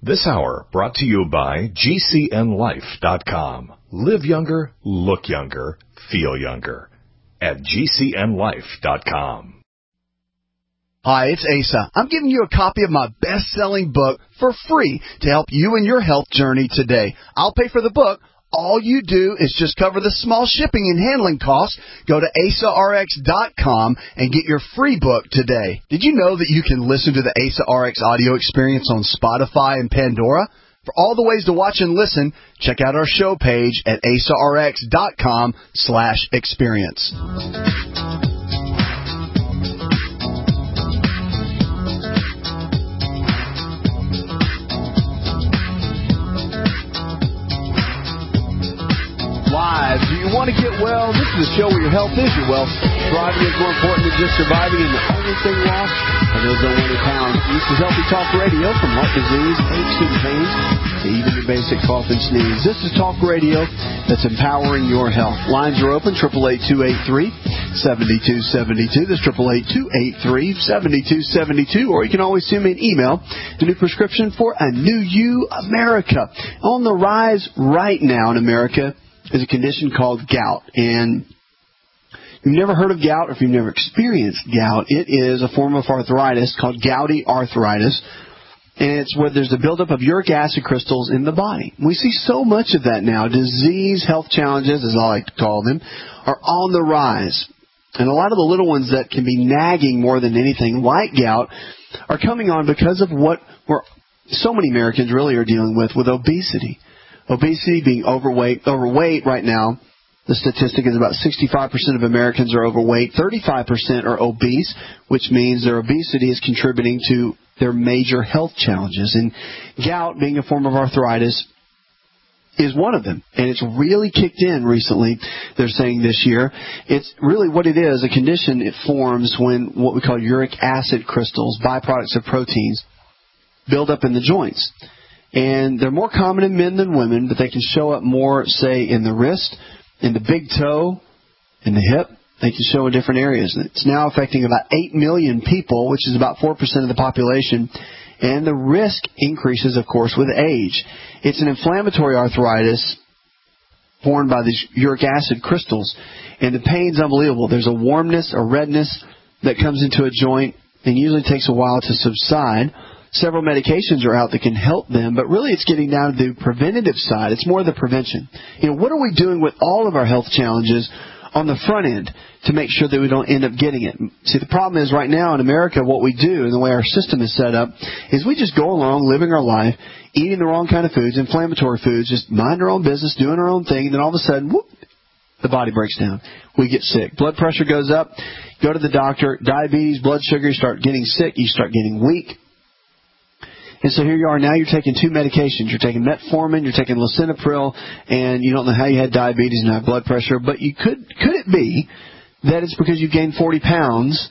This hour brought to you by GCNLife.com. Live younger, look younger, feel younger at GCNLife.com. Hi, it's Asa. I'm giving you a copy of my best-selling book for free to help you in your health journey today. I'll pay for the book. All you do is just cover the small shipping and handling costs. Go to AsaRx.com and get your free book today. Did you know that you can listen to the Asa RX audio experience on Spotify and Pandora? For all the ways to watch and listen, check out our show page at AsaRx.com/experience. Live. Do you want to get well? This is a show where your health is your wealth. Thriving is more important than just surviving, and the only thing lost are those that want to pound. This is Healthy Talk Radio, from heart disease, aches and pains, to even your basic cough and sneeze. This is Talk Radio that's empowering your health. Lines are open, 888-283-7272. That's 888-283-7272. Or you can always send me an email, the new prescription for a new you, America. On the rise right now in America is a condition called gout. And if you've never heard of gout, or if you've never experienced gout, it is a form of arthritis called gouty arthritis. And it's where there's a buildup of uric acid crystals in the body. We see so much of that now. Disease, health challenges, as I like to call them, are on the rise. And a lot of the little ones that can be nagging more than anything, like gout, are coming on because of what so many Americans really are dealing with obesity. Obesity, being overweight right now, the statistic is about 65% of Americans are overweight, 35% are obese, which means their obesity is contributing to their major health challenges. And gout, being a form of arthritis, is one of them. And it's really kicked in recently, they're saying this year. It's really what it is, a condition it forms when what we call uric acid crystals, byproducts of proteins, build up in the joints. And they're more common in men than women, but they can show up more, say, in the wrist, in the big toe, in the hip. They can show in different areas. It's now affecting about 8 million people, which is about 4% of the population. And the risk increases, of course, with age. It's an inflammatory arthritis formed by these uric acid crystals. And the pain's unbelievable. There's a warmness, a redness that comes into a joint and usually takes a while to subside. Several medications are out that can help them, but really it's getting down to the preventative side. It's more the prevention. What are we doing with all of our health challenges on the front end to make sure that we don't end up getting it? See, the problem is right now in America, what we do and the way our system is set up is we just go along living our life, eating the wrong kind of foods, inflammatory foods, just mind our own business, doing our own thing, and then all of a sudden, whoop, the body breaks down. We get sick. Blood pressure goes up. Go to the doctor. Diabetes, blood sugar, you start getting sick. You start getting weak. And so here you are. Now you're taking two medications. You're taking metformin, you're taking lisinopril, and you don't know how you had diabetes and high blood pressure. But could it be that it's because you gained 40 pounds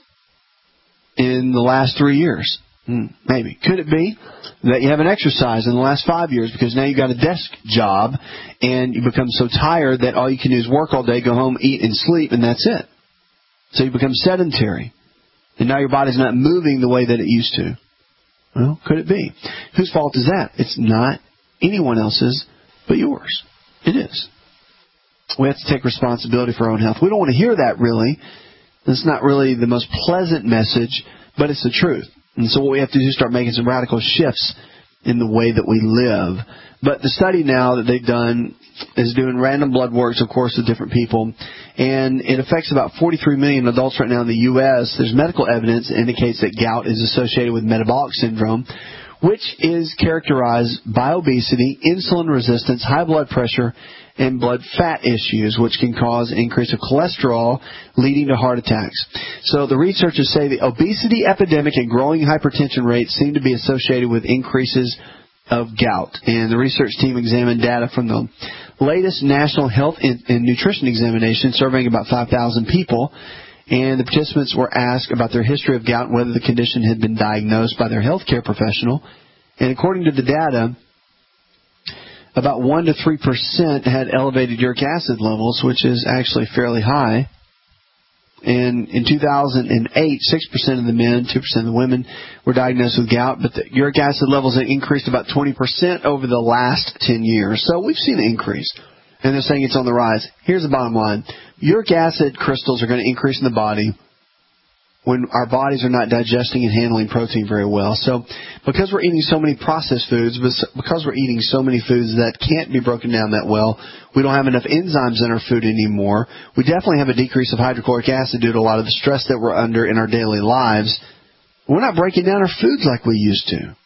in the last 3 years? Maybe. Could it be that you haven't exercised in the last 5 years because now you've got a desk job and you become so tired that all you can do is work all day, go home, eat, and sleep, and that's it. So you become sedentary. And now your body's not moving the way that it used to. Well, could it be? Whose fault is that? It's not anyone else's but yours. It is. We have to take responsibility for our own health. We don't want to hear that, really. It's not really the most pleasant message, but it's the truth. And so what we have to do is start making some radical shifts in the way that we live. But the study now that they've done is doing random blood works, of course, with different people. And it affects about 43 million adults right now in the U.S. There's medical evidence that indicates that gout is associated with metabolic syndrome, which is characterized by obesity, insulin resistance, high blood pressure, and blood fat issues, which can cause an increase of cholesterol, leading to heart attacks. So the researchers say the obesity epidemic and growing hypertension rates seem to be associated with increases of gout. And the research team examined data from the latest National Health and Nutrition Examination, surveying about 5,000 people. And the participants were asked about their history of gout and whether the condition had been diagnosed by their healthcare professional. And according to the data, about 1 to 3% had elevated uric acid levels, which is actually fairly high. And in 2008, 6% of the men, 2% of the women were diagnosed with gout, but the uric acid levels had increased about 20% over the last 10 years. So we've seen an increase. And they're saying it's on the rise. Here's the bottom line. Uric acid crystals are going to increase in the body when our bodies are not digesting and handling protein very well. So because we're eating so many processed foods, because we're eating so many foods that can't be broken down that well, we don't have enough enzymes in our food anymore. We definitely have a decrease of hydrochloric acid due to a lot of the stress that we're under in our daily lives. We're not breaking down our foods like we used to.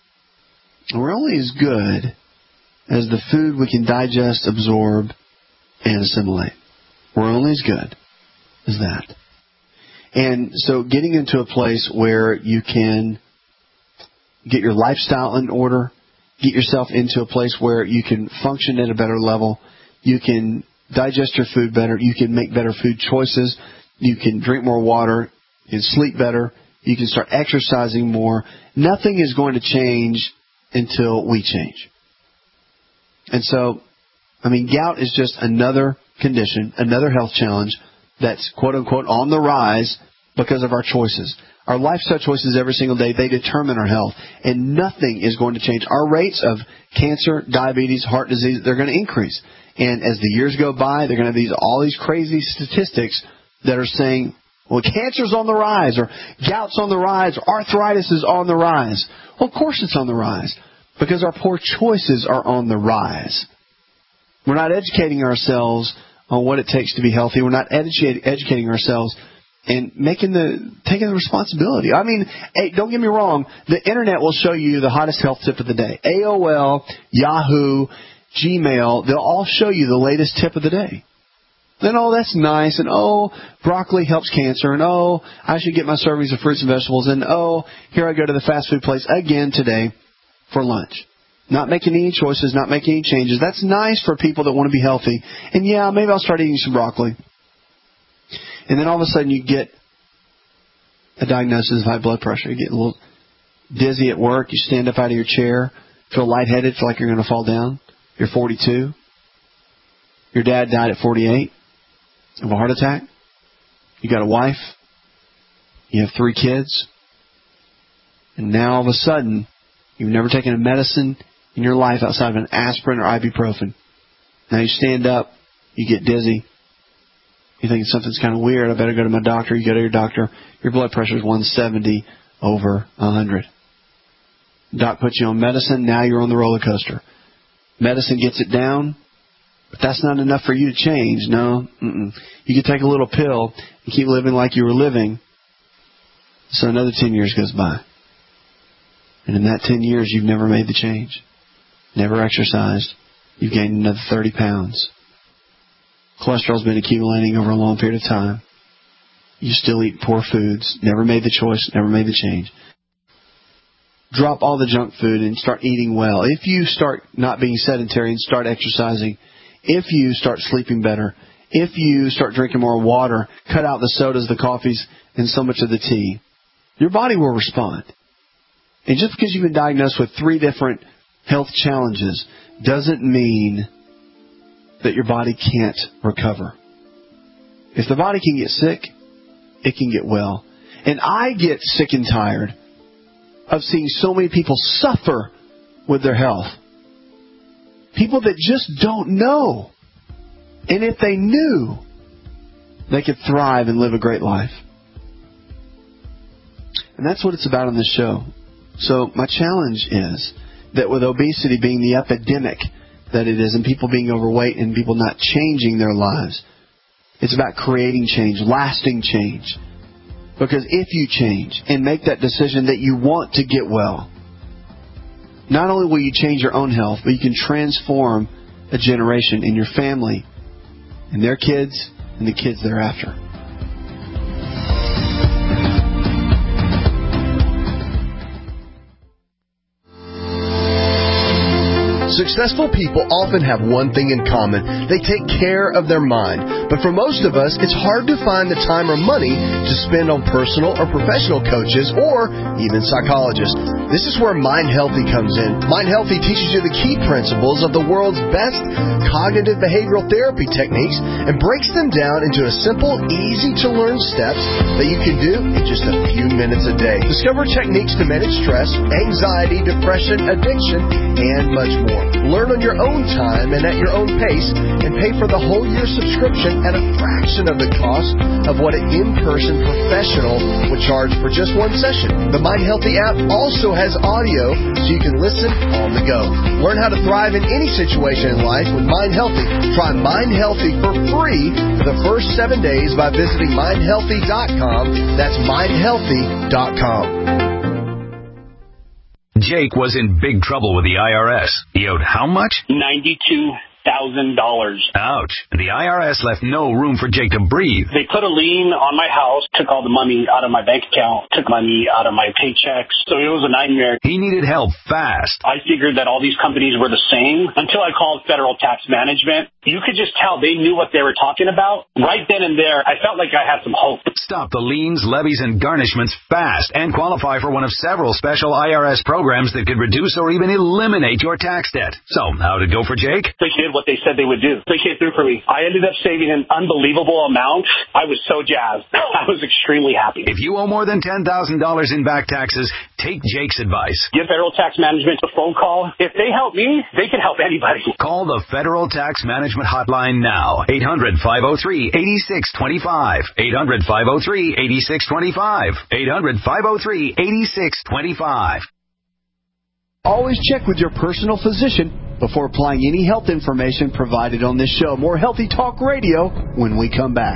We're only as good as the food we can digest, absorb, and assimilate. We're only as good as that. And so getting into a place where you can get your lifestyle in order, get yourself into a place where you can function at a better level, you can digest your food better, you can make better food choices, you can drink more water, you can sleep better, you can start exercising more. Nothing is going to change until we change. And so, gout is just another condition, another health challenge that's quote-unquote on the rise because of our choices. Our lifestyle choices every single day, they determine our health. And nothing is going to change. Our rates of cancer, diabetes, heart disease, they're going to increase. And as the years go by, they're going to have all these crazy statistics that are saying, well, cancer's on the rise, or gout's on the rise, or arthritis is on the rise. Well, of course it's on the rise, because our poor choices are on the rise. We're not educating ourselves on what it takes to be healthy. We're not educating ourselves and taking the responsibility. Hey, don't get me wrong. The Internet will show you the hottest health tip of the day. AOL, Yahoo, Gmail, they'll all show you the latest tip of the day. And that's nice. And broccoli helps cancer. And I should get my servings of fruits and vegetables. And here I go to the fast food place again today for lunch. Not making any choices, not making any changes. That's nice for people that want to be healthy. And yeah, maybe I'll start eating some broccoli. And then all of a sudden you get a diagnosis of high blood pressure. You get a little dizzy at work. You stand up out of your chair, feel lightheaded, feel like you're going to fall down. You're 42. Your dad died at 48 of a heart attack. You got a wife. You have 3 kids. And now all of a sudden, you've never taken a medicine in your life outside of an aspirin or ibuprofen. Now you stand up, you get dizzy. You think something's kind of weird. I better go to my doctor. You go to your doctor. Your blood pressure is 170 over 100. Doc puts you on medicine. Now you're on the roller coaster. Medicine gets it down, but that's not enough for you to change. No. You can take a little pill and keep living like you were living. So another 10 years goes by. And in that 10 years, you've never made the change. Never exercised. You've gained another 30 pounds. Cholesterol's been accumulating over a long period of time. You still eat poor foods. Never made the choice. Never made the change. Drop all the junk food and start eating well. If you start not being sedentary and start exercising, if you start sleeping better, if you start drinking more water, cut out the sodas, the coffees, and so much of the tea, your body will respond. And just because you've been diagnosed with 3 different health challenges doesn't mean that your body can't recover. If the body can get sick, it can get well. And I get sick and tired of seeing so many people suffer with their health. People that just don't know. And if they knew, they could thrive and live a great life. And that's what it's about on this show. So my challenge is that with obesity being the epidemic that it is, and people being overweight and people not changing their lives, it's about creating change, lasting change. Because if you change and make that decision that you want to get well, not only will you change your own health, but you can transform a generation in your family and their kids and the kids thereafter. Successful people often have one thing in common. They take care of their mind. But for most of us, it's hard to find the time or money to spend on personal or professional coaches or even psychologists. This is where Mind Healthy comes in. Mind Healthy teaches you the key principles of the world's best cognitive behavioral therapy techniques and breaks them down into a simple, easy-to-learn steps that you can do in just a few minutes a day. Discover techniques to manage stress, anxiety, depression, addiction, and much more. Learn on your own time and at your own pace, and pay for the whole year subscription at a fraction of the cost of what an in-person professional would charge for just one session. The Mind Healthy app also has audio so you can listen on the go. Learn how to thrive in any situation in life with Mind Healthy. Try Mind Healthy for free for the first 7 days by visiting mindhealthy.com. That's mindhealthy.com. Jake was in big trouble with the IRS. He owed how much? $92,000. Ouch. The IRS left no room for Jake to breathe. They put a lien on my house, took all the money out of my bank account, took money out of my paychecks. So it was a nightmare. He needed help fast. I figured that all these companies were the same until I called Federal Tax Management. You could just tell they knew what they were talking about. Right then and there, I felt like I had some hope. Stop the liens, levies, and garnishments fast and qualify for one of several special IRS programs that could reduce or even eliminate your tax debt. So, how'd it go for Jake? They did what they said they would do. They came through for me. I ended up saving an unbelievable amount. I was so jazzed. I was extremely happy. If you owe more than $10,000 in back taxes, take Jake's advice. Give Federal Tax Management a phone call. If they help me, they can help anybody. Call the Federal Tax Management Hotline now. 800-503-8625. 800-503-8625. 800-503-8625. Always check with your personal physician before applying any health information provided on this show. More Healthy Talk Radio when we come back.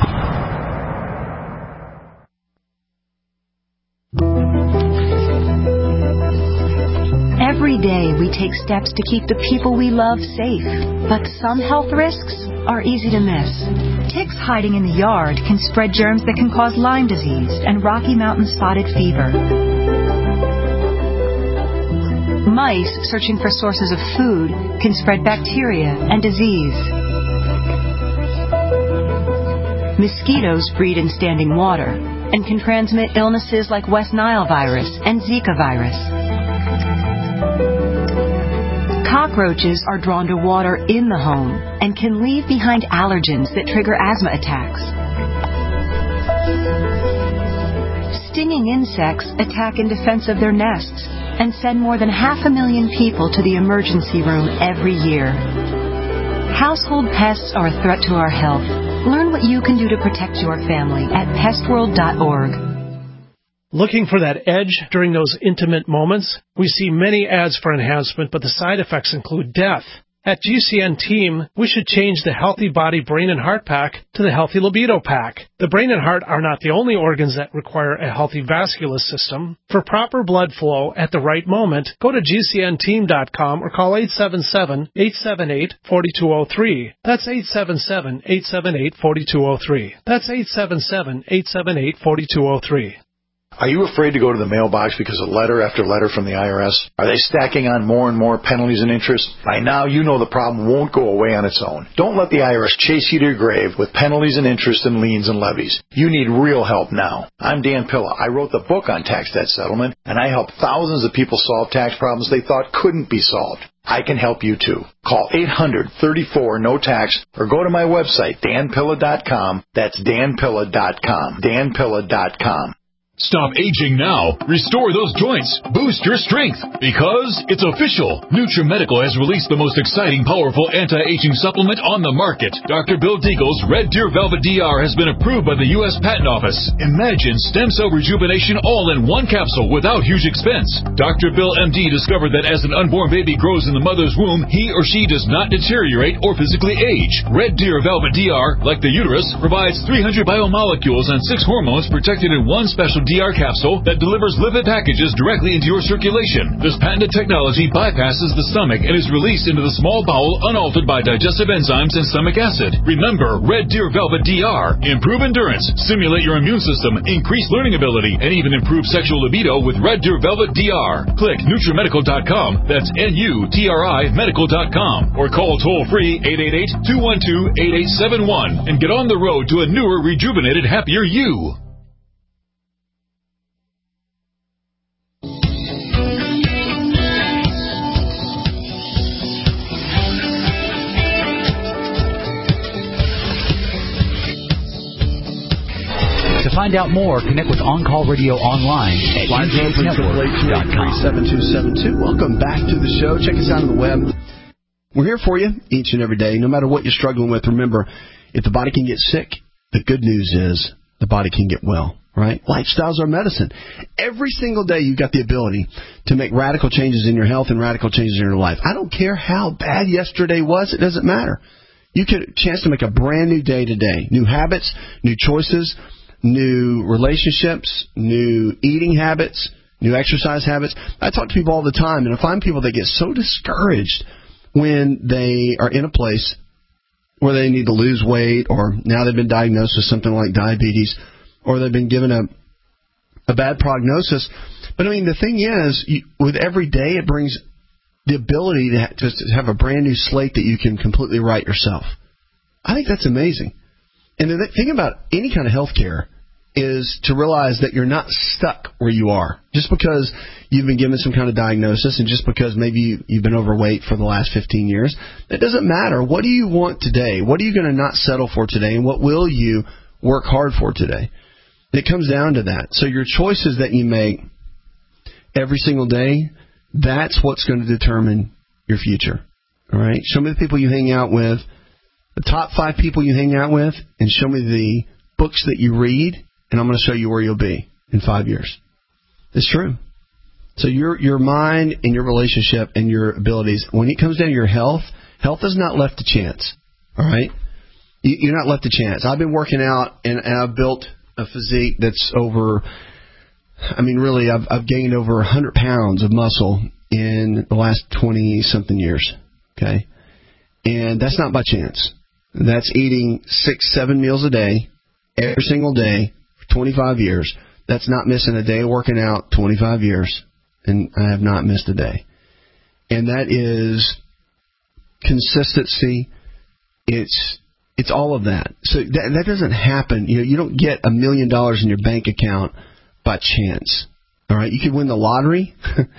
Every day we take steps to keep the people we love safe, but some health risks are easy to miss. Ticks hiding in the yard can spread germs that can cause Lyme disease and Rocky Mountain spotted fever. Mice searching for sources of food can spread bacteria and disease. Mosquitoes breed in standing water and can transmit illnesses like West Nile virus and Zika virus. Cockroaches are drawn to water in the home and can leave behind allergens that trigger asthma attacks. Stinging insects attack in defense of their nests and send more than 500,000 people to the emergency room every year. Household pests are a threat to our health. Learn what you can do to protect your family at pestworld.org. Looking for that edge during those intimate moments? We see many ads for enhancement, but the side effects include death. At GCN Team, we should change the Healthy Body, Brain, and Heart Pack to the Healthy Libido Pack. The brain and heart are not the only organs that require a healthy vascular system. For proper blood flow at the right moment, go to GCNteam.com or call 877-878-4203. That's 877-878-4203. That's 877-878-4203. Are you afraid to go to the mailbox because of letter after letter from the IRS? Are they stacking on more and more penalties and interest? By now, you know the problem won't go away on its own. Don't let the IRS chase you to your grave with penalties and interest and liens and levies. You need real help now. I'm Dan Pilla. I wrote the book on tax debt settlement, and I help thousands of people solve tax problems they thought couldn't be solved. I can help you too. Call 800-34-NO-TAX or go to my website, danpilla.com. That's danpilla.com. danpilla.com. Stop aging now. Restore those joints. Boost your strength. Because it's official. NutriMedical has released the most exciting, powerful anti-aging supplement on the market. Dr. Bill Deagle's Red Deer Velvet DR has been approved by the U.S. Patent Office. Imagine stem cell rejuvenation all in one capsule without huge expense. Dr. Bill MD discovered that as an unborn baby grows in the mother's womb, he or she does not deteriorate or physically age. Red Deer Velvet DR, like the uterus, provides 300 biomolecules and 6 hormones protected in one special DR capsule that delivers lipid packages directly into your circulation. This patented technology bypasses the stomach and is released into the small bowel unaltered by digestive enzymes and stomach acid. Remember, Red Deer Velvet DR. Improve endurance, stimulate your immune system, increase learning ability, and even improve sexual libido with Red Deer Velvet DR. Click NutriMedical.com, that's NUTRI Medical.com, or call toll-free 888-212-8871 and get on the road to a newer, rejuvenated, happier you. To find out more, connect with On Call Radio online at UJNetwork.com. Welcome back to the show. Check us out on the web. We're here for you each and every day. No matter what you're struggling with, remember, if the body can get sick, the good news is the body can get well, right? Lifestyles are medicine. Every single day you've got the ability to make radical changes in your health and radical changes in your life. I don't care how bad yesterday was. It doesn't matter. You get a chance to make a brand new day today. New habits, new choices, new relationships, new eating habits, new exercise habits. I talk to people all the time, and I find people that get so discouraged when they are in a place where they need to lose weight, or now they've been diagnosed with something like diabetes, or they've been given a bad prognosis. But, I mean, the thing is, with every day, it brings the ability to have a brand new slate that you can completely write yourself. I think that's amazing. And the thing about any kind of health care is to realize that you're not stuck where you are. Just because you've been given some kind of diagnosis and just because maybe you've been overweight for the last 15 years, it doesn't matter. What do you want today? What are you going to not settle for today? And what will you work hard for today? It comes down to that. So your choices that you make every single day, that's what's going to determine your future. All right? Show me the people you hang out with, the top 5 people you hang out with, and show me the books that you read, and I'm going to show you where you'll be in 5 years. It's true. So your mind and your relationship and your abilities, when it comes down to your health, health is not left to chance. All right? You're not left to chance. I've been working out, and I've built a physique that's over, I mean, really, I've gained over 100 pounds of muscle in the last 20-something years. Okay? And that's not by chance. That's eating 6-7 meals a day, every single day, for 25 years. That's not missing a day of working out, 25 years. And I have not missed a day. And that is consistency. It's all of that. So that doesn't happen. You don't get $1 million in your bank account by chance. All right, you could win the lottery,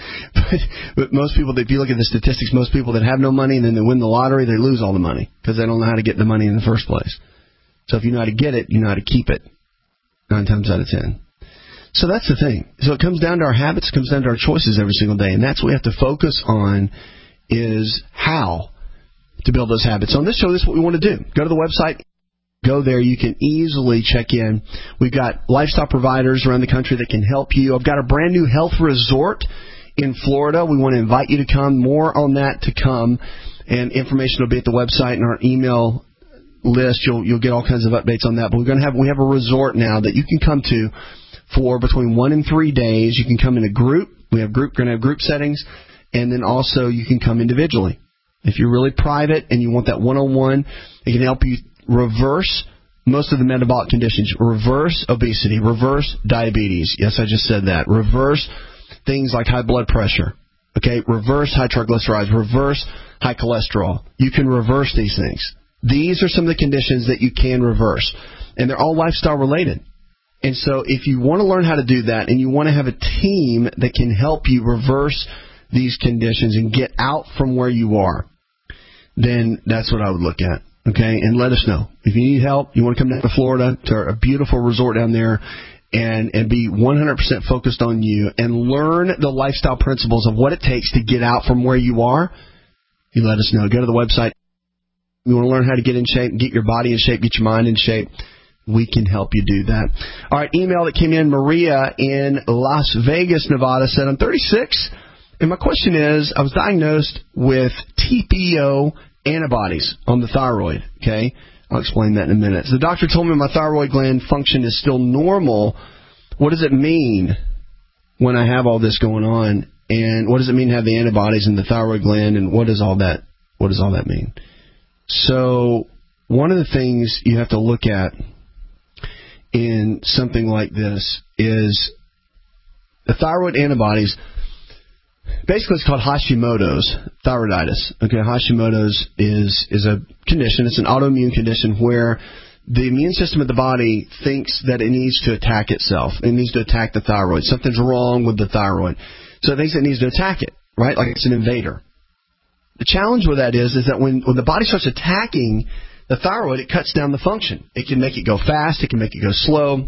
but most people, if you look at the statistics, most people that have no money and then they win the lottery, they lose all the money because they don't know how to get the money in the first place. So if you know how to get it, you know how to keep it 9 times out of 10. So that's the thing. So it comes down to our habits, it comes down to our choices every single day, and that's what we have to focus on is how to build those habits. So on this show, this is what we want to do. Go to the website. Go there. You can easily check in. We've got lifestyle providers around the country that can help you. I've got a brand new health resort in Florida. We want to invite you to come. More on that to come. And information will be at the website and our email list. You'll get all kinds of updates on that. But we have a resort now that you can come to for between 1 and 3 days. You can come in a group. We're going to have group settings. And then also you can come individually. If you're really private and you want that one-on-one, it can help you reverse most of the metabolic conditions, reverse obesity, reverse diabetes. Yes, I just said that. Reverse things like high blood pressure, okay? Reverse high triglycerides, reverse high cholesterol. You can reverse these things. These are some of the conditions that you can reverse, and they're all lifestyle related. And so if you want to learn how to do that and you want to have a team that can help you reverse these conditions and get out from where you are, then that's what I would look at. Okay, and let us know. If you need help, you want to come down to Florida, to a beautiful resort down there, and be 100% focused on you and learn the lifestyle principles of what it takes to get out from where you are, you let us know. Go to the website. You want to learn how to get in shape, get your body in shape, get your mind in shape. We can help you do that. All right, email that came in, Maria in Las Vegas, Nevada, said, I'm 36, and my question is, I was diagnosed with TPO antibodies on the thyroid, okay? I'll explain that in a minute. So the doctor told me my thyroid gland function is still normal what does it mean when I have all this going on? And what does it mean to have the antibodies in the thyroid gland? And what does all that mean? So one of the things you have to look at in something like this is the thyroid antibodies. Basically, it's called Hashimoto's thyroiditis. Okay, Hashimoto's is a condition. It's an autoimmune condition where the immune system of the body thinks that it needs to attack itself. It needs to attack the thyroid. Something's wrong with the thyroid. So it thinks it needs to attack it, right? Like it's an invader. The challenge with that is that when the body starts attacking the thyroid, it cuts down the function. It can make it go fast. It can make it go slow.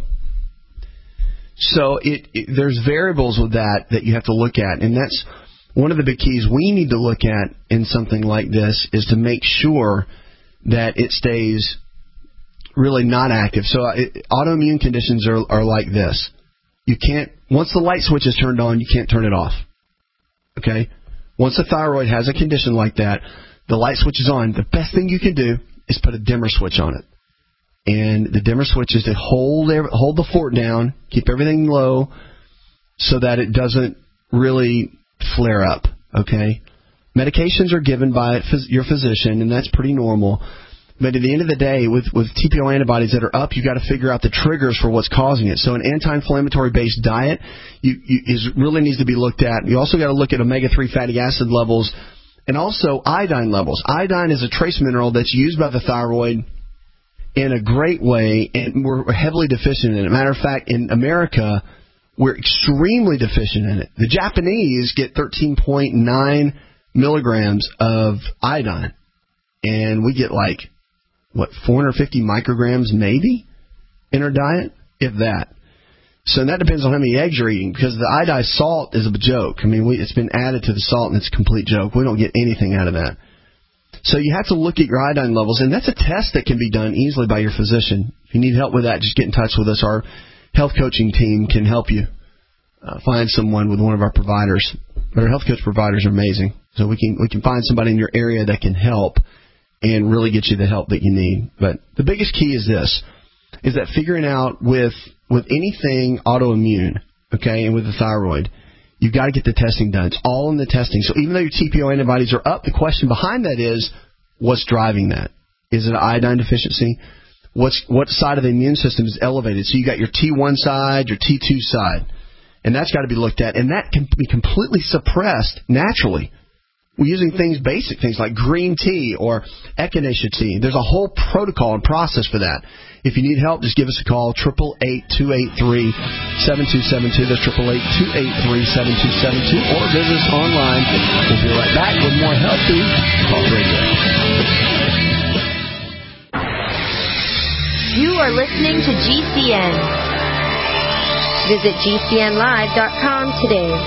So there's variables with that you have to look at. And that's one of the big keys we need to look at in something like this is to make sure that it stays really not active. So autoimmune conditions are like this. You can't, once the light switch is turned on, you can't turn it off. Okay? Once the thyroid has a condition like that, the light switch is on. The best thing you can do is put a dimmer switch on it. And the dimmer switch is to hold the fort down, keep everything low so that it doesn't really flare up. Okay? Medications are given by your physician, and that's pretty normal. But at the end of the day, with TPO antibodies that are up, you've got to figure out the triggers for what's causing it. So an anti-inflammatory based diet really needs to be looked at. You also got to look at omega-3 fatty acid levels and also iodine levels. Iodine is a trace mineral that's used by the thyroid in a great way, and we're heavily deficient in it. Matter of fact, in America, we're extremely deficient in it. The Japanese get 13.9 milligrams of iodine, and we get 450 micrograms maybe in our diet, if that. So that depends on how many eggs you're eating, because the iodized salt is a joke. I mean, it's been added to the salt, and it's a complete joke. We don't get anything out of that. So you have to look at your iodine levels, and that's a test that can be done easily by your physician. If you need help with that, just get in touch with us. Our health coaching team can help you find someone with one of our providers. But our health coach providers are amazing, so we can find somebody in your area that can help and really get you the help that you need. But the biggest key is this, is that figuring out with anything autoimmune, okay, and with the thyroid, you've got to get the testing done. It's all in the testing. So even though your TPO antibodies are up, the question behind that is, what's driving that? Is it an iodine deficiency? What side of the immune system is elevated? So you got your T1 side, your T2 side, and that's got to be looked at. And that can be completely suppressed naturally. We're using basic things like green tea or echinacea tea. There's a whole protocol and process for that. If you need help, just give us a call, 888-283-7272. That's 888-283-7272. Or visit us online. We'll be right back with more Healthy Talk Radio. You are listening to GCN. Visit GCNlive.com today.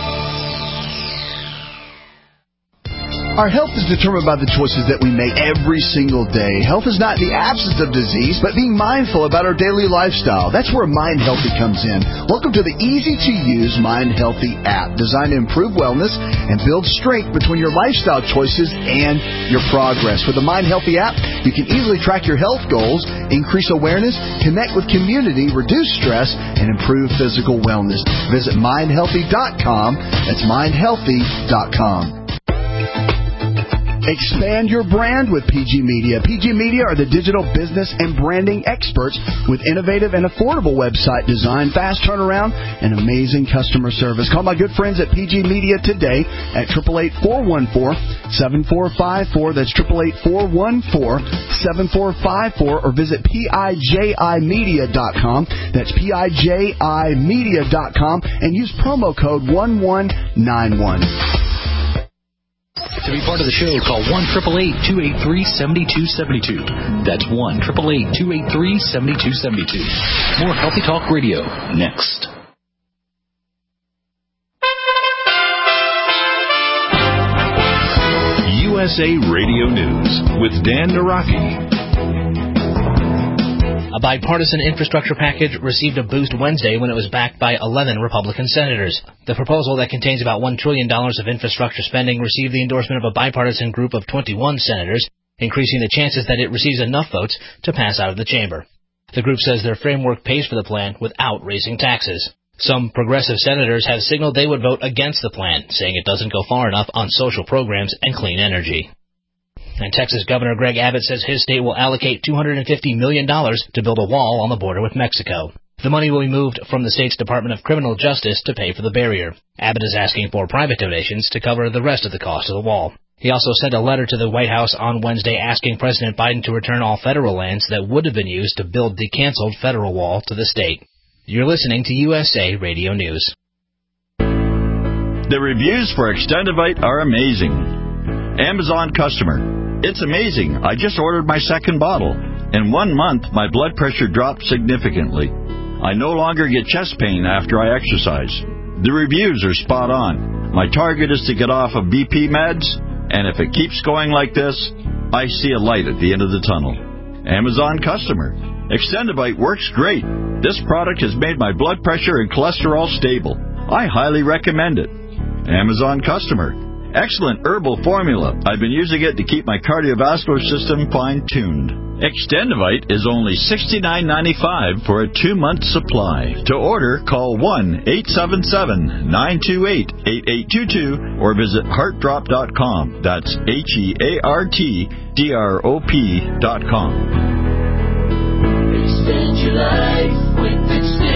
Our health is determined by the choices that we make every single day. Health is not the absence of disease, but being mindful about our daily lifestyle. That's where Mind Healthy comes in. Welcome to the easy-to-use Mind Healthy app, designed to improve wellness and build strength between your lifestyle choices and your progress. With the Mind Healthy app, you can easily track your health goals, increase awareness, connect with community, reduce stress, and improve physical wellness. Visit mindhealthy.com. That's mindhealthy.com. Expand your brand with PG Media. PG Media are the digital business and branding experts with innovative and affordable website design, fast turnaround, and amazing customer service. Call my good friends at PG Media today at 888-414-7454. That's 888-414-7454. Or visit PIJImedia.com. That's PIJImedia.com. And use promo code 1191. To be part of the show, call 1-888-283-7272. That's 1-888-283-7272. More Healthy Talk Radio next. USA Radio News with Dan Naraki. A bipartisan infrastructure package received a boost Wednesday when it was backed by 11 Republican senators. The proposal that contains about $1 trillion of infrastructure spending received the endorsement of a bipartisan group of 21 senators, increasing the chances that it receives enough votes to pass out of the chamber. The group says their framework pays for the plan without raising taxes. Some progressive senators have signaled they would vote against the plan, saying it doesn't go far enough on social programs and clean energy. And Texas Governor Greg Abbott says his state will allocate $250 million to build a wall on the border with Mexico. The money will be moved from the state's Department of Criminal Justice to pay for the barrier. Abbott is asking for private donations to cover the rest of the cost of the wall. He also sent a letter to the White House on Wednesday asking President Biden to return all federal lands that would have been used to build the canceled federal wall to the state. You're listening to USA Radio News. The reviews for Extendivite are amazing. Amazon customer. It's amazing. I just ordered my second bottle. In 1 month, my blood pressure dropped significantly. I no longer get chest pain after I exercise. The reviews are spot on. My target is to get off of BP meds, and if it keeps going like this, I see a light at the end of the tunnel. Amazon customer. Extendivite works great. This product has made my blood pressure and cholesterol stable. I highly recommend it. Amazon customer. Excellent herbal formula. I've been using it to keep my cardiovascular system fine-tuned. Extendivite is only $69.95 for a 2-month supply. To order, call 1-877-928-8822 or visit heartdrop.com. That's HEARTDROP.com. Extend your life with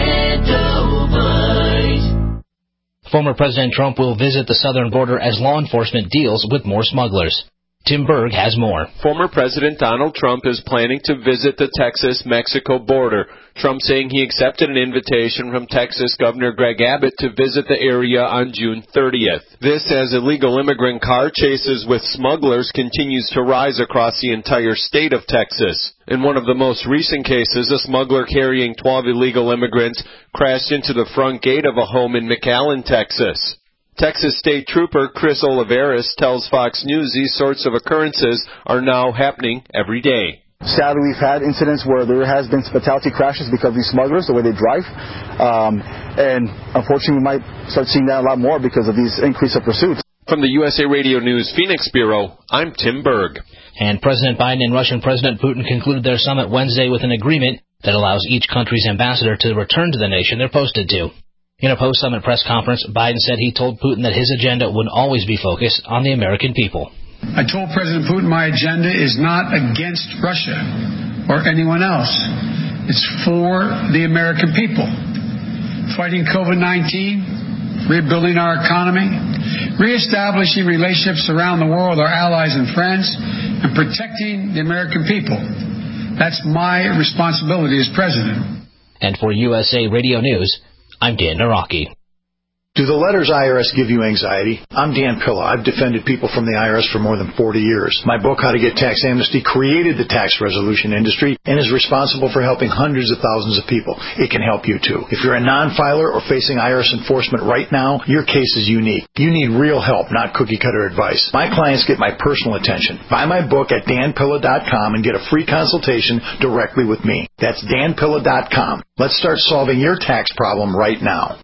Extendivite. Former President Trump will visit the southern border as law enforcement deals with more smugglers. Tim Berg has more. Former President Donald Trump is planning to visit the Texas-Mexico border. Trump saying he accepted an invitation from Texas Governor Greg Abbott to visit the area on June 30th. This as illegal immigrant car chases with smugglers continues to rise across the entire state of Texas. In one of the most recent cases, a smuggler carrying 12 illegal immigrants crashed into the front gate of a home in McAllen, Texas. Texas State Trooper Chris Olivares tells Fox News these sorts of occurrences are now happening every day. Sadly, we've had incidents where there has been fatality crashes because of these smugglers, the way they drive. And unfortunately, we might start seeing that a lot more because of these increase of pursuits. From the USA Radio News Phoenix Bureau, I'm Tim Berg. And President Biden and Russian President Putin concluded their summit Wednesday with an agreement that allows each country's ambassador to return to the nation they're posted to. In a post-summit press conference, Biden said he told Putin that his agenda would always be focused on the American people. I told President Putin my agenda is not against Russia or anyone else. It's for the American people. Fighting COVID-19, rebuilding our economy, reestablishing relationships around the world with our allies and friends, and protecting the American people. That's my responsibility as president. And for USA Radio News, I'm Dan Naraki. Do the letters IRS give you anxiety? I'm Dan Pilla. I've defended people from the IRS for more than 40 years. My book, How to Get Tax Amnesty, created the tax resolution industry and is responsible for helping hundreds of thousands of people. It can help you, too. If you're a non-filer or facing IRS enforcement right now, your case is unique. You need real help, not cookie-cutter advice. My clients get my personal attention. Buy my book at danpilla.com and get a free consultation directly with me. That's danpilla.com. Let's start solving your tax problem right now.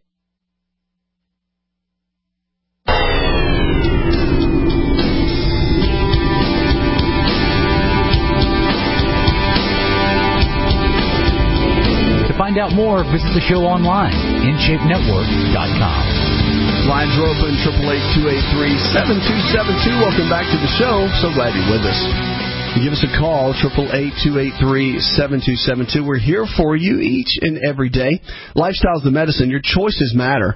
Find out more, visit the show online, InShapeNetwork.com. Lines are open, 888-283-7272. Welcome back to the show. So glad you're with us. Give us a call, 888-283-7272. We're here for you each and every day. Lifestyle's the medicine. Your choices matter.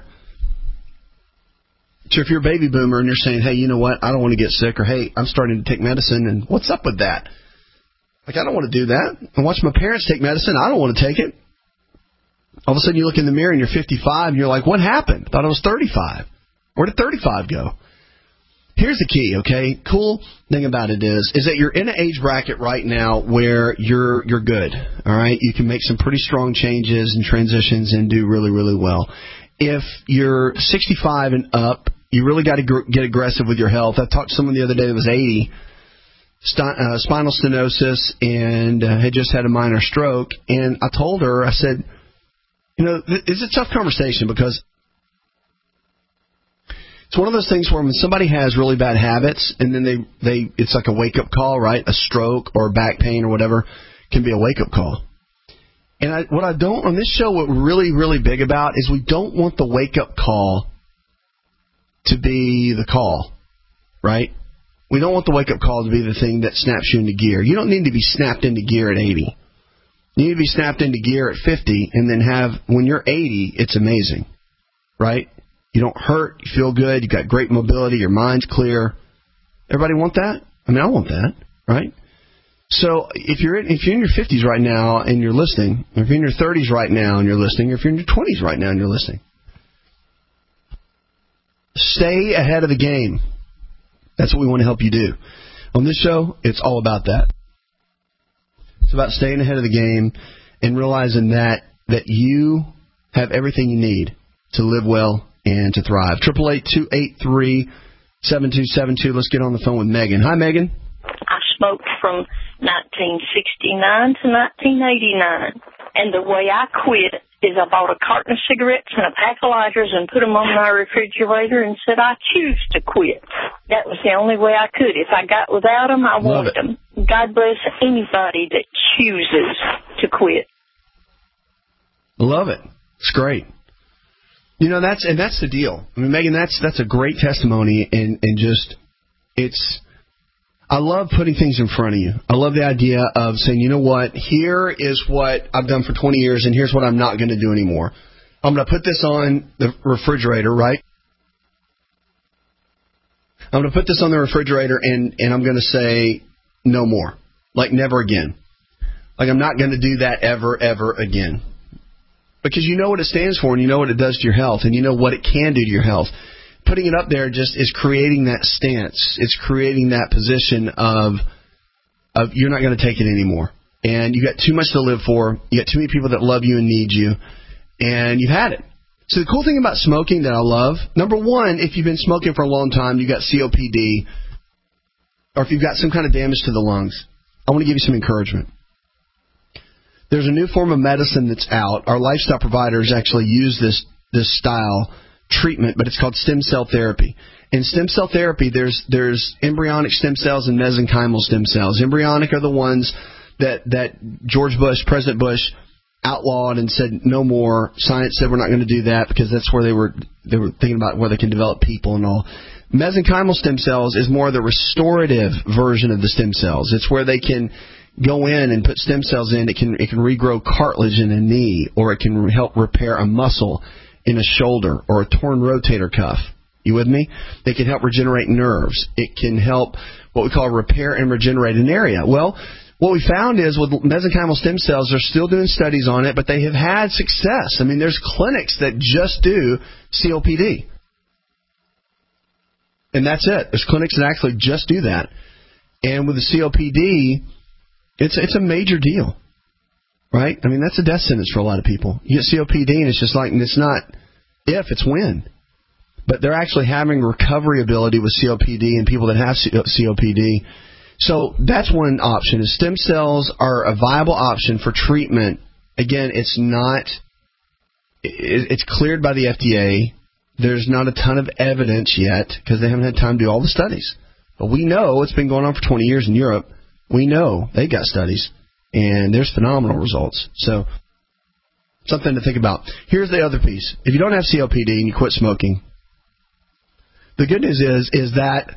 So if you're a baby boomer and you're saying, hey, you know what, I don't want to get sick, or hey, I'm starting to take medicine, and what's up with that? Like, I don't want to do that. I watch my parents take medicine. I don't want to take it. All of a sudden you look in the mirror and you're 55 and you're like, what happened? Thought I was 35. Where did 35 go? Here's the key, okay? Cool thing about it is that you're in an age bracket right now where you're good, all right? You can make some pretty strong changes and transitions and do really, really well. If you're 65 and up, you really got to get aggressive with your health. I talked to someone the other day that was 80, spinal stenosis, and had just had a minor stroke. And I told her, I said, you know, it's a tough conversation because it's one of those things where when somebody has really bad habits and then they it's like a wake-up call, right? A stroke or back pain or whatever can be a wake-up call. And what I don't, on this show, what we're really, really big about is we don't want the wake-up call to be the call, right? We don't want the wake-up call to be the thing that snaps you into gear. You don't need to be snapped into gear at 80. You need to be snapped into gear at 50, and then when you're 80, it's amazing, right? You don't hurt, you feel good, you got great mobility, your mind's clear. Everybody want that? I mean, I want that, right? So if you're in your 50s right now and you're listening, or if you're in your 30s right now and you're listening, or if you're in your 20s right now and you're listening, stay ahead of the game. That's what we want to help you do. On this show, it's all about that. It's about staying ahead of the game and realizing that you have everything you need to live well and to thrive. 888-283-7272. Let's get on the phone with Megan. Hi, Megan. I smoked from 1969 to 1989, and the way I quit is I bought a carton of cigarettes and a pack of lighters and put them on my refrigerator and said I choose to quit. That was the only way I could. If I got without them, I wanted them. God bless anybody that chooses to quit. Love it. It's great. You know, that's the deal. I mean, Megan, that's a great testimony, and just I love putting things in front of you. I love the idea of saying, you know what, here is what I've done for 20 years, and here's what I'm not going to do anymore. I'm going to put this on the refrigerator, right? I'm going to put this on the refrigerator, and I'm going to say no more. Like never again. Like I'm not going to do that ever, ever again. Because you know what it stands for, and you know what it does to your health, and you know what it can do to your health. Putting it up there just is creating that stance. It's creating that position of you're not going to take it anymore. And you got too much to live for. You got too many people that love you and need you. And you've had it. So the cool thing about smoking that I love, number one, if you've been smoking for a long time, you got COPD, or if you've got some kind of damage to the lungs, I want to give you some encouragement. There's a new form of medicine that's out. Our lifestyle providers actually use this style treatment, but it's called stem cell therapy. In stem cell therapy, there's embryonic stem cells and mesenchymal stem cells. Embryonic are the ones that President Bush, outlawed and said no more. Science said we're not going to do that because that's where they were thinking about where they can develop people and all. Mesenchymal stem cells is more the restorative version of the stem cells. It's where they can go in and put stem cells in. It can regrow cartilage in a knee, or it can help repair a muscle in a shoulder or a torn rotator cuff. You with me? They can help regenerate nerves. It can help what we call repair and regenerate an area. Well, what we found is with mesenchymal stem cells, they're still doing studies on it, but they have had success. I mean, there's clinics that just do COPD. And that's it. There's clinics that actually just do that. And with the COPD, it's a major deal. Right? I mean, that's a death sentence for a lot of people. You get COPD, and it's just like, and it's not if, it's when. But they're actually having recovery ability with COPD and people that have COPD. So that's one option. Is stem cells are a viable option for treatment. Again, it's cleared by the FDA. There's not a ton of evidence yet because they haven't had time to do all the studies. But we know it's been going on for 20 years in Europe. We know they got studies. And there's phenomenal results. So, something to think about. Here's the other piece. If you don't have COPD and you quit smoking, the good news is that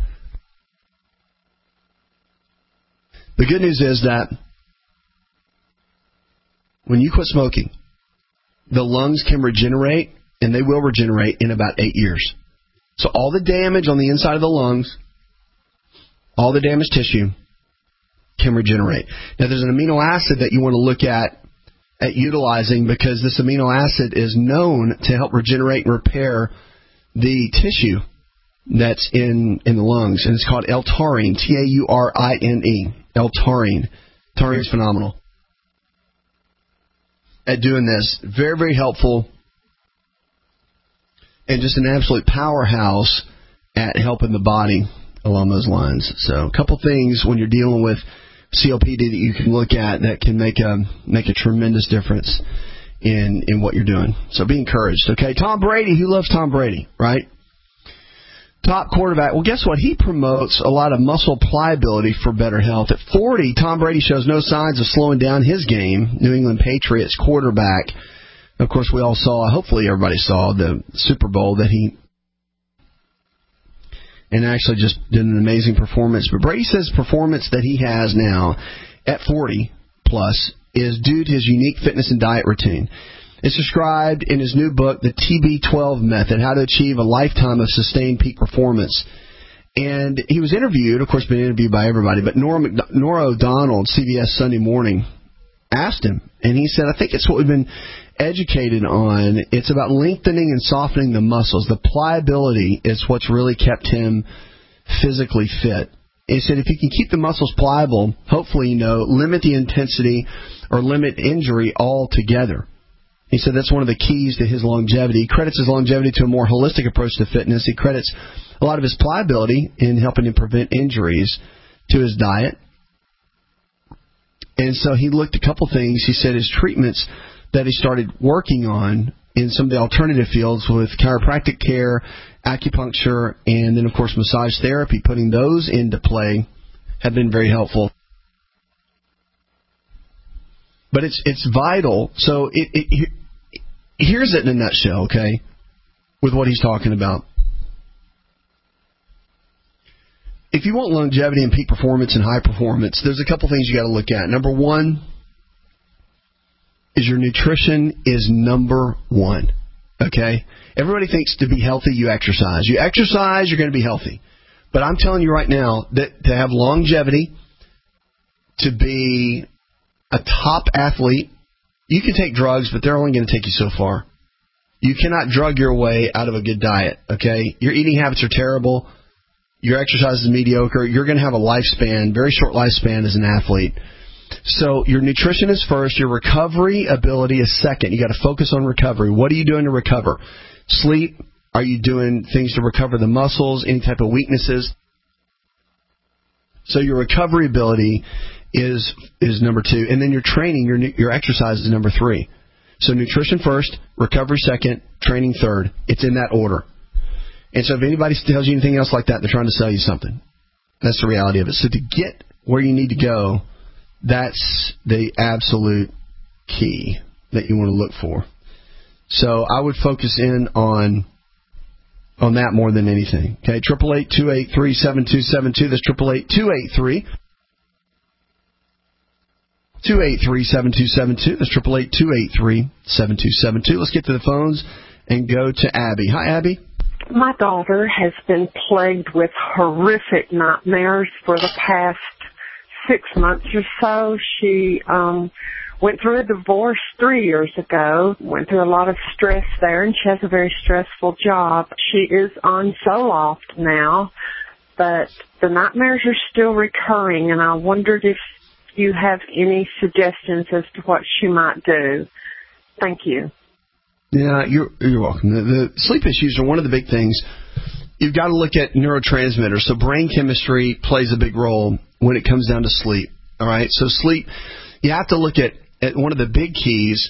when you quit smoking, the lungs can regenerate, and they will regenerate in about 8 years. So all the damage on the inside of the lungs, all the damaged tissue, can regenerate. Now, there's an amino acid that you want to look at utilizing because this amino acid is known to help regenerate and repair the tissue that's in the lungs, and it's called L-taurine, Taurine. L-taurine. Taurine is phenomenal at doing this. Very, very helpful, and just an absolute powerhouse at helping the body along those lines. So a couple things when you're dealing with COPD that you can look at that can make a tremendous difference in what you're doing. So be encouraged. Okay, Tom Brady. Who loves Tom Brady, right? top quarterback. Well, guess what? He promotes a lot of muscle pliability for better health. At 40, Tom Brady shows no signs of slowing down his game. New England Patriots quarterback. Of course, we all saw, hopefully everybody saw, the Super Bowl that he and actually just did an amazing performance. But Brady says performance that he has now at 40 plus is due to his unique fitness and diet routine. It's described in his new book, The TB12 Method, How to Achieve a Lifetime of Sustained Peak Performance. And he was interviewed, of course, been interviewed by everybody, but Norah O'Donnell, CBS Sunday Morning, asked him, and he said, I think it's what we've been educated on. It's about lengthening and softening the muscles. The pliability is what's really kept him physically fit. He said if you can keep the muscles pliable, hopefully, limit the intensity or limit injury altogether. He said that's one of the keys to his longevity. He credits his longevity to a more holistic approach to fitness. He credits a lot of his pliability in helping him prevent injuries to his diet. And so he looked at a couple things. He said his treatments that he started working on in some of the alternative fields with chiropractic care, acupuncture, and then, of course, massage therapy, putting those into play, have been very helpful. But it's vital. So here's it in a nutshell, okay, with what he's talking about. If you want longevity and peak performance and high performance, there's a couple things you got to look at. Number one is your nutrition is number one, okay? Everybody thinks to be healthy, you exercise. You exercise, you're going to be healthy. But I'm telling you right now that to have longevity, to be a top athlete, you can take drugs, but they're only going to take you so far. You cannot drug your way out of a good diet, okay? Your eating habits are terrible. Your exercise is mediocre. You're going to have a lifespan, very short lifespan as an athlete. So your nutrition is first. Your recovery ability is second. You got to focus on recovery. What are you doing to recover? Sleep. Are you doing things to recover the muscles, any type of weaknesses? So your recovery ability is number two. And then your training, your exercise is number three. So nutrition first, recovery second, training third. It's in that order. And so if anybody tells you anything else like that, they're trying to sell you something. That's the reality of it. So to get where you need to go, that's the absolute key that you want to look for. So I would focus in on that more than anything. Okay, 888-283-7272. That's 888-283-7272. That's 888-283-7272. Let's get to the phones and go to Abby. Hi, Abby. My daughter has been plagued with horrific nightmares for the past 6 months or so. She went through a divorce 3 years ago, went through a lot of stress there, and she has a very stressful job. She is on Zoloft now, but the nightmares are still recurring, and I wondered if you have any suggestions as to what she might do. Thank you. Yeah, you're welcome. The sleep issues are one of the big things. You've got to look at neurotransmitters. So brain chemistry plays a big role when it comes down to sleep. All right? So sleep, you have to look at one of the big keys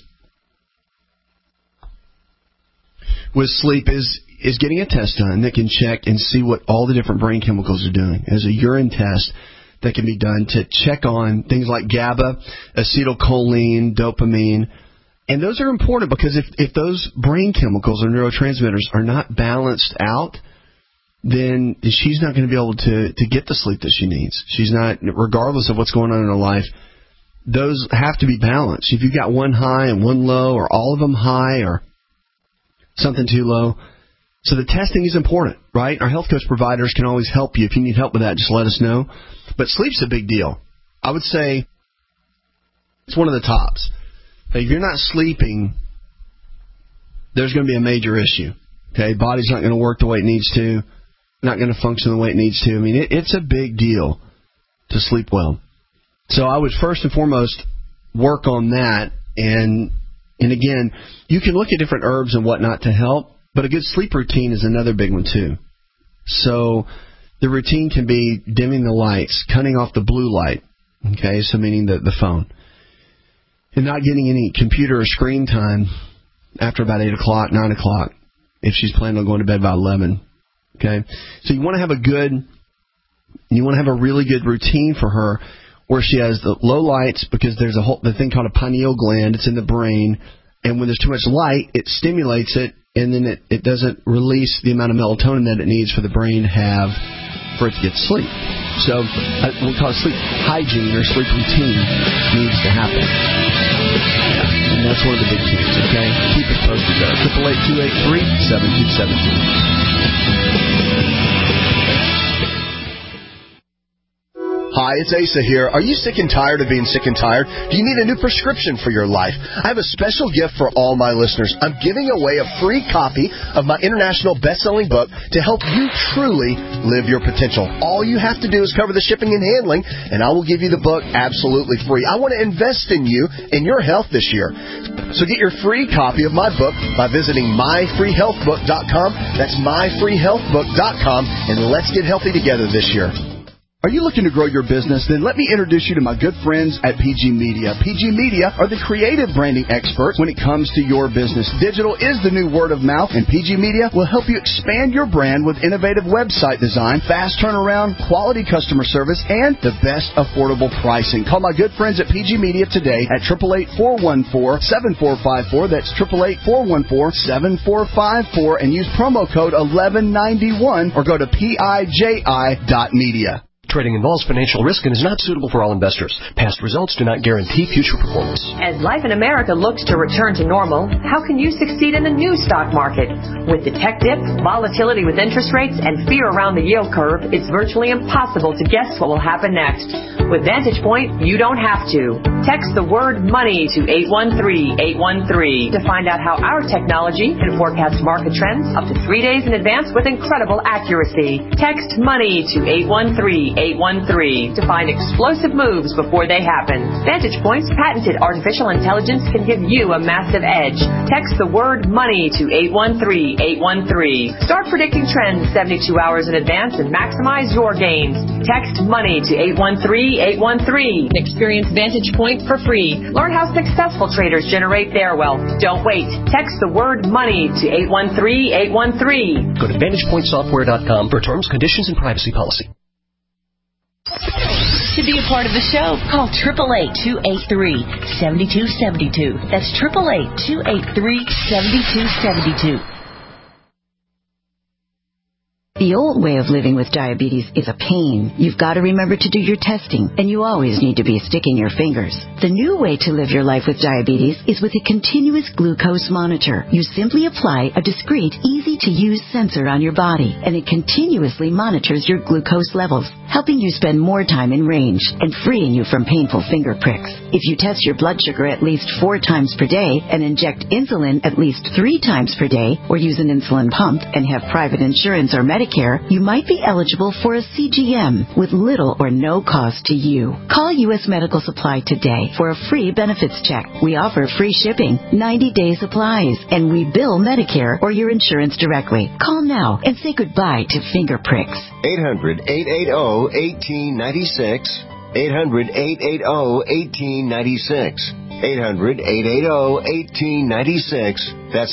with sleep is getting a test done that can check and see what all the different brain chemicals are doing. There's a urine test that can be done to check on things like GABA, acetylcholine, dopamine. And those are important because if those brain chemicals or neurotransmitters are not balanced out, then she's not going to be able to get the sleep that she needs. She's not, regardless of what's going on in her life, those have to be balanced. If you've got one high and one low, or all of them high, or something too low. So the testing is important, right? Our health coach providers can always help you. If you need help with that, just let us know. But sleep's a big deal. I would say it's one of the tops. If you're not sleeping, there's going to be a major issue. Okay, body's not going to work the way it needs to, not going to function the way it needs to. I mean, it's a big deal to sleep well. So I would first and foremost work on that. And again, you can look at different herbs and whatnot to help, but a good sleep routine is another big one too. So the routine can be dimming the lights, cutting off the blue light, okay, so meaning the phone, and not getting any computer or screen time after about 8 o'clock, 9 o'clock, if she's planning on going to bed by 11. Okay? So you want to have a really good routine for her where she has the low lights, because there's the thing called a pineal gland. It's in the brain. And when there's too much light, it stimulates it, and then it doesn't release the amount of melatonin that it needs for the brain to have for it to get sleep. So we call it sleep hygiene or sleep routine needs to happen. Yeah, and that's one of the big keys, okay? Keep it posted there. 888-283-7272. Hi, it's Asa here. Are you sick and tired of being sick and tired? Do you need a new prescription for your life? I have a special gift for all my listeners. I'm giving away a free copy of my international best-selling book to help you truly live your potential. All you have to do is cover the shipping and handling, and I will give you the book absolutely free. I want to invest in you and your health this year. So get your free copy of my book by visiting myfreehealthbook.com. That's myfreehealthbook.com, and let's get healthy together this year. Are you looking to grow your business? Then let me introduce you to my good friends at PG Media. PG Media are the creative branding experts when it comes to your business. Digital is the new word of mouth, and PG Media will help you expand your brand with innovative website design, fast turnaround, quality customer service, and the best affordable pricing. Call my good friends at PG Media today at 888-414-7454. That's 888-414-7454, and use promo code 1191 or go to PIJI.media. Trading involves financial risk and is not suitable for all investors. Past results do not guarantee future performance. As life in America looks to return to normal, how can you succeed in the new stock market? With the tech dip, volatility with interest rates, and fear around the yield curve, it's virtually impossible to guess what will happen next. With Vantage Point, you don't have to. Text the word money to 813-813 to find out how our technology can forecast market trends up to 3 days in advance with incredible accuracy. Text money to 813-813 to find explosive moves before they happen. Vantage Point's patented artificial intelligence can give you a massive edge. Text the word money to 813-813. Start predicting trends 72 hours in advance and maximize your gains. Text money to 813-813. Experience Vantage Point for free. Learn how successful traders generate their wealth. Don't wait. Text the word money to 813-813. Go to VantagePointSoftware.com for terms, conditions, and privacy policy. To be a part of the show, call 888-283-7272. That's 888-283-7272. The old way of living with diabetes is a pain. You've got to remember to do your testing, and you always need to be sticking your fingers. The new way to live your life with diabetes is with a continuous glucose monitor. You simply apply a discreet, easy-to-use sensor on your body, and it continuously monitors your glucose levels, helping you spend more time in range and freeing you from painful finger pricks. If you test your blood sugar at least 4 times per day and inject insulin at least 3 times per day, or use an insulin pump and have private insurance or Medicare, you might be eligible for a CGM with little or no cost to you. Call U.S. Medical Supply today for a free benefits check. We offer free shipping, 90-day supplies, and we bill Medicare or your insurance directly. Call now and say goodbye to finger pricks. 800-880-1896. 800-880-1896. 800-880-1896. That's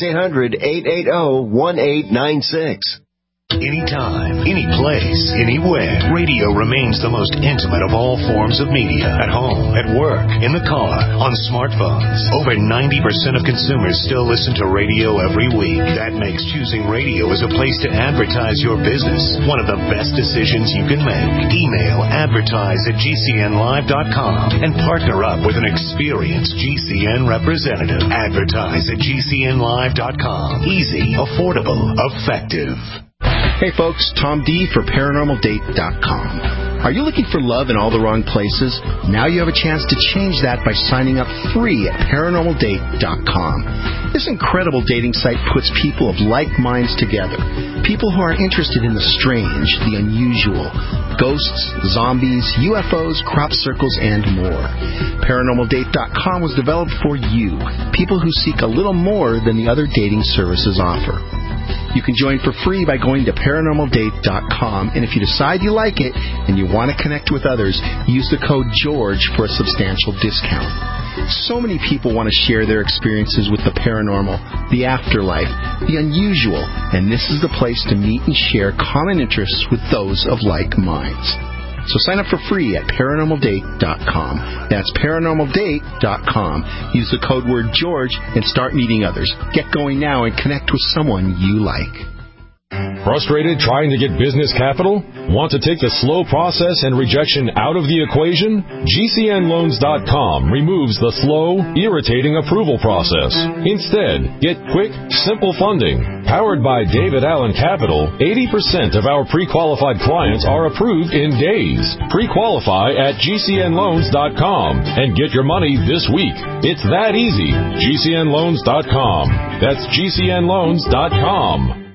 800-880-1896. Anytime, any place, anywhere, radio remains the most intimate of all forms of media. At home, at work, in the car, on smartphones. Over 90% of consumers still listen to radio every week. That makes choosing radio as a place to advertise your business one of the best decisions you can make. Email advertise@gcnlive.com and partner up with an experienced GCN representative. Advertise@gcnlive.com. Easy, affordable, effective. Hey folks, Tom D for ParanormalDate.com. Are you looking for love in all the wrong places? Now you have a chance to change that by signing up free at ParanormalDate.com. This incredible dating site puts people of like minds together. People who are interested in the strange, the unusual, ghosts, zombies, UFOs, crop circles, and more. ParanormalDate.com was developed for you, people who seek a little more than the other dating services offer. You can join for free by going to ParanormalDate.com, and if you decide you like it and you want to connect with others, use the code GEORGE for a substantial discount. So many people want to share their experiences with the paranormal, the afterlife, the unusual, and this is the place to meet and share common interests with those of like minds. So sign up for free at ParanormalDate.com. That's ParanormalDate.com. Use the code word George and start meeting others. Get going now and connect with someone you like. Frustrated trying to get business capital? Want to take the slow process and rejection out of the equation? GCNLoans.com removes the slow, irritating approval process. Instead, get quick, simple funding. Powered by David Allen Capital, 80% of our pre-qualified clients are approved in days. Pre-qualify at GCNLoans.com and get your money this week. It's that easy. GCNLoans.com. That's GCNLoans.com.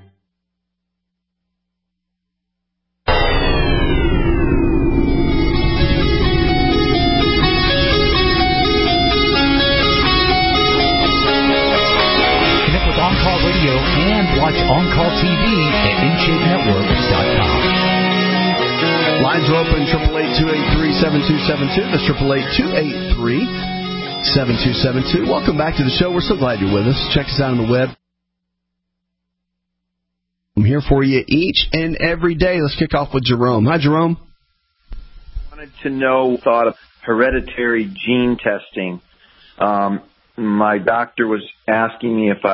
And watch On-Call TV at InShapeNetwork.com. Lines are open, 888-283-7272. That's 888-283-7272. Welcome back to the show. We're so glad you're with us. Check us out on the web. I'm here for you each and every day. Let's kick off with Jerome. Hi, Jerome. I wanted to know thought of hereditary gene testing. My doctor was asking me if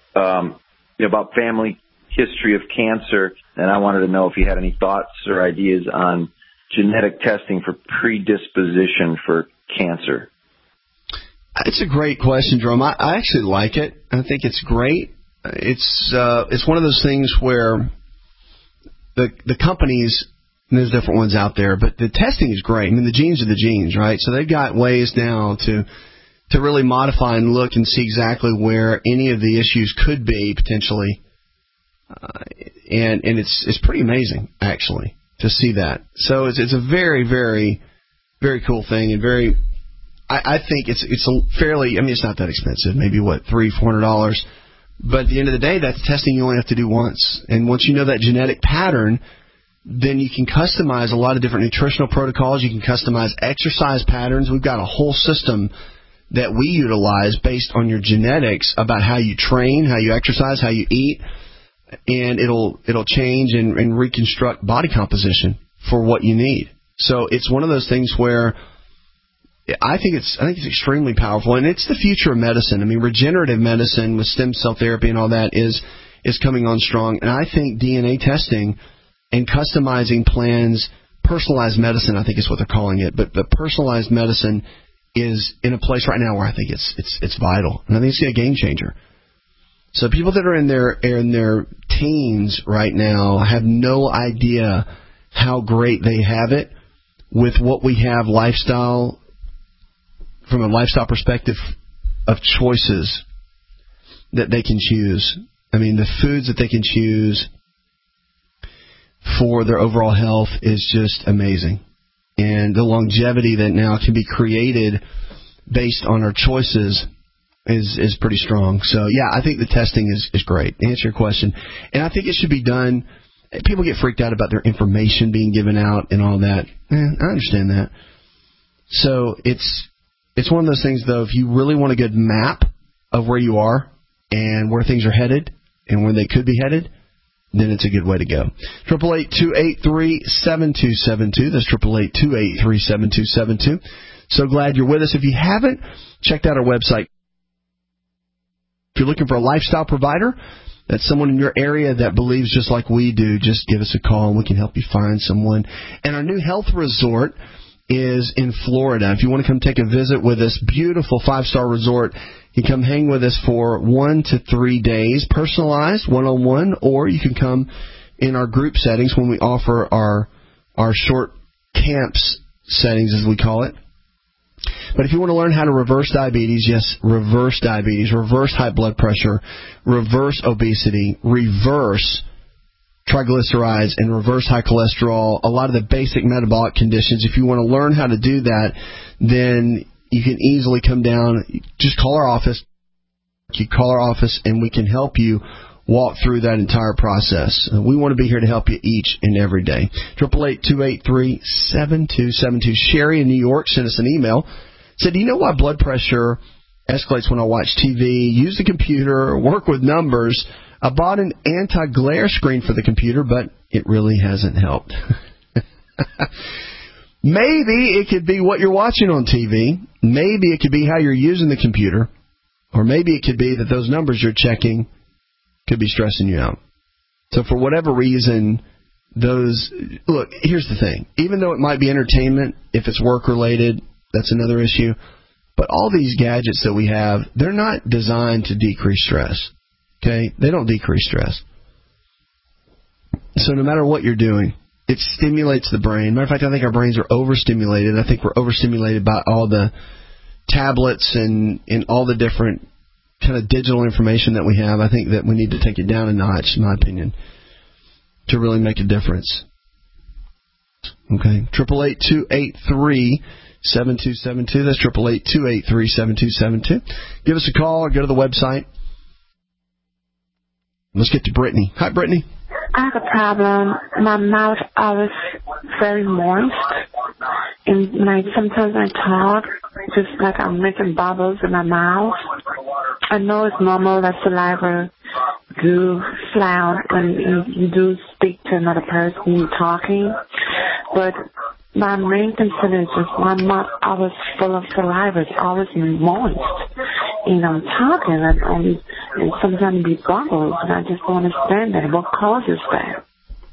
about family history of cancer, and I wanted to know if you had any thoughts or ideas on genetic testing for predisposition for cancer. It's a great question, Jerome. I actually like it. I think it's great. It's one of those things where the companies, and there's different ones out there, but the testing is great. I mean, the genes are the genes, right? So they've got ways now to really modify and look and see exactly where any of the issues could be potentially, and it's pretty amazing actually to see that. So it's a very, very, very cool thing, and very, I think it's a fairly, I mean, it's not that expensive, maybe $300-$400, but at the end of the day, that's testing you only have to do once, and once you know that genetic pattern, then you can customize a lot of different nutritional protocols. You can customize exercise patterns. We've got a whole system that we utilize based on your genetics about how you train, how you exercise, how you eat, and it'll change and reconstruct body composition for what you need. So it's one of those things where I think it's extremely powerful, and it's the future of medicine. I mean, regenerative medicine with stem cell therapy and all that is coming on strong, and I think DNA testing and customizing plans, personalized medicine, I think is what they're calling it, but the personalized medicine is in a place right now where I think it's vital, and I think it's a game changer. So people that are in their teens right now have no idea how great they have it with what we have from a lifestyle perspective of choices that they can choose. I mean, the foods that they can choose for their overall health is just amazing. And the longevity that now can be created based on our choices is pretty strong. So, yeah, I think the testing is great. To answer your question. And I think it should be done. People get freaked out about their information being given out and all that. I understand that. So it's one of those things, though, if you really want a good map of where you are and where things are headed and where they could be headed, then it's a good way to go. 888-283-7272. That's 888-283-7272. So glad you're with us. If you haven't checked out our website, if you're looking for a lifestyle provider, that's someone in your area that believes just like we do, just give us a call and we can help you find someone. And our new health resort is in Florida. If you want to come take a visit with us, beautiful 5-star resort. You can come hang with us for 1 to 3 days, personalized, one-on-one, or you can come in our group settings when we offer our short camps settings, as we call it. But if you want to learn how to reverse diabetes, yes, reverse diabetes, reverse high blood pressure, reverse obesity, reverse triglycerides, and reverse high cholesterol, a lot of the basic metabolic conditions, if you want to learn how to do that, then you can easily come down. Just call our office. You call our office, and we can help you walk through that entire process. We want to be here to help you each and every day. 888-283-7272. Sherry in New York sent us an email said, do you know why blood pressure escalates when I watch TV, use the computer, work with numbers? I bought an anti-glare screen for the computer, but it really hasn't helped. Maybe it could be what you're watching on TV. Maybe it could be how you're using the computer. Or maybe it could be that those numbers you're checking could be stressing you out. So for whatever reason, look, here's the thing. Even though it might be entertainment, if it's work-related, that's another issue. But all these gadgets that we have, they're not designed to decrease stress. Okay? They don't decrease stress. So no matter what you're doing, it stimulates the brain. Matter of fact, I think our brains are overstimulated. I think we're overstimulated by all the tablets and all the different kind of digital information that we have. I think that we need to take it down a notch, in my opinion, to really make a difference. Okay? 888-283-7272. That's 888-283-7272. Give us a call or go to the website. Let's get to Brittany. Hi, Brittany. I have a problem. My mouth always very moist, and sometimes I talk just like I'm making bubbles in my mouth. I know it's normal that saliva do flow when you do speak to another person you're talking, but my main concern is just my mouth always full of saliva. It's always moist, and I'm talking and sometimes be bubbles, and I just don't understand that. What causes that?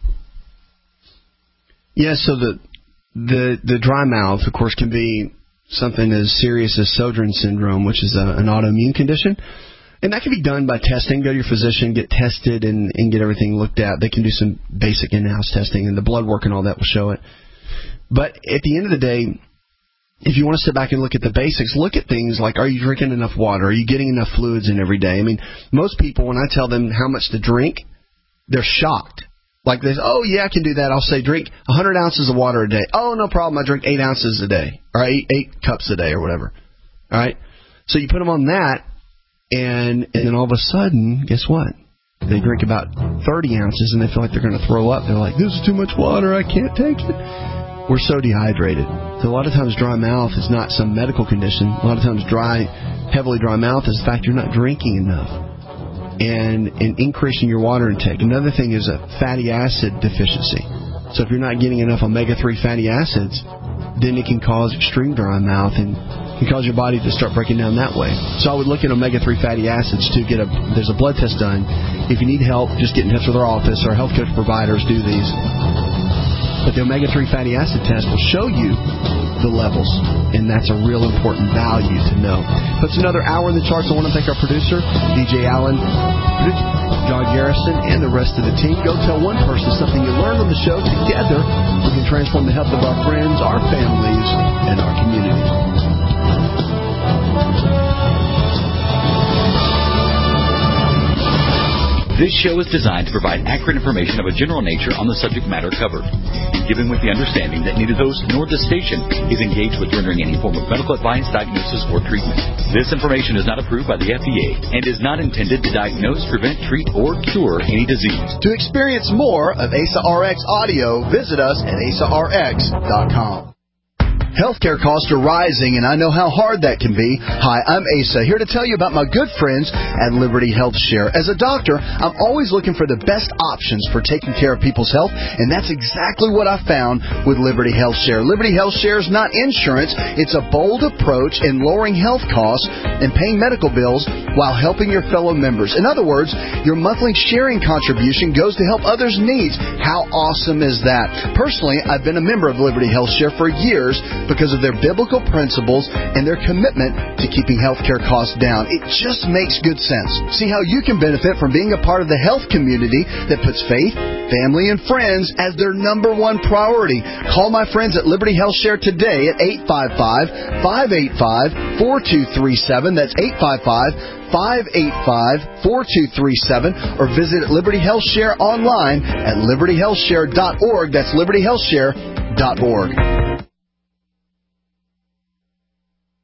Yeah, so the dry mouth, of course, can be something as serious as Sjogren's syndrome, which is an autoimmune condition. And that can be done by testing. Go to your physician, get tested, and get everything looked at. They can do some basic in-house testing, and the blood work and all that will show it. But at the end of the day, if you want to sit back and look at the basics, look at things like, are you drinking enough water? Are you getting enough fluids in every day? I mean, most people, when I tell them how much to drink, they're shocked. Like they say, oh, yeah, I can do that. I'll say drink 100 ounces of water a day. Oh, no problem. I drink 8 ounces a day, or 8 cups a day or whatever. All right? So you put them on that, and then all of a sudden, guess what? They drink about 30 ounces, and they feel like they're going to throw up. They're like, this is too much water. I can't take it. We're so dehydrated. So a lot of times dry mouth is not some medical condition. A lot of times heavily dry mouth is the fact you're not drinking enough and increasing your water intake. Another thing is a fatty acid deficiency. So if you're not getting enough omega-3 fatty acids, then it can cause extreme dry mouth and can cause your body to start breaking down that way. So I would look at omega-3 fatty acids to there's a blood test done. If you need help, just get in touch with our office. Our health coach providers do these. But the omega-3 fatty acid test will show you the levels, and that's a real important value to know. Puts another hour in the charts. I want to thank our producer, DJ Allen, John Garrison, and the rest of the team. Go tell one person something you learned on the show. Together, we can transform the health of our friends, our families, and our communities. This show is designed to provide accurate information of a general nature on the subject matter covered, given with the understanding that neither host nor the station is engaged with rendering any form of medical advice, diagnosis, or treatment. This information is not approved by the FDA and is not intended to diagnose, prevent, treat, or cure any disease. To experience more of Asa RX audio, visit us at asarx.com. Healthcare costs are rising, and I know how hard that can be. Hi, I'm Asa, here to tell you about my good friends at Liberty Health Share. As a doctor, I'm always looking for the best options for taking care of people's health, and that's exactly what I found with Liberty Health Share. Liberty Health Share is not insurance. It's a bold approach in lowering health costs and paying medical bills while helping your fellow members. In other words, your monthly sharing contribution goes to help others' needs. How awesome is that? Personally, I've been a member of Liberty Health Share for years, because of their biblical principles and their commitment to keeping healthcare costs down. It just makes good sense. See how you can benefit from being a part of the health community that puts faith, family, and friends as their number one priority. Call my friends at Liberty Health Share today at 855-585-4237. That's 855-585-4237, or visit Liberty Health Share online at libertyhealthshare.org. That's libertyhealthshare.org.